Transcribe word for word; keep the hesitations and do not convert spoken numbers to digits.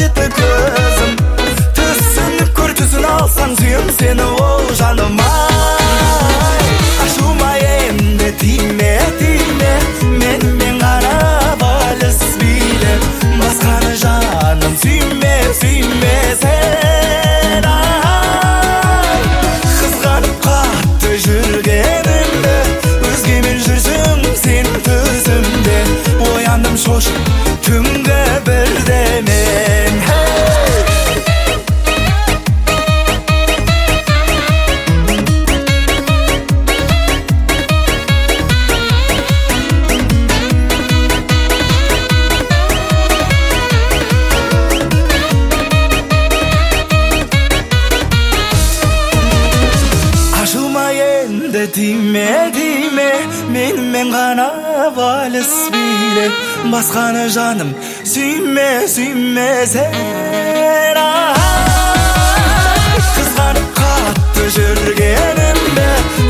айды көзім. Түсініп көр, түсін алсаң сүйем сені, о жаным ай. Ашума енді тиме, тиме, менімен ғана вальс биле. Басқаны жаным сүйме, сүйме сен ай. Қызғанып қатты жүргенімді, өзгемен жүрсің сен төзімде. Ояндым шошып түнгі бірде мен. Енді тиме, тиме, менімен ғана вальс биле. Басқаны жаным сүйме, сүйме сен ай. Қызғанып қатты жүргенімді,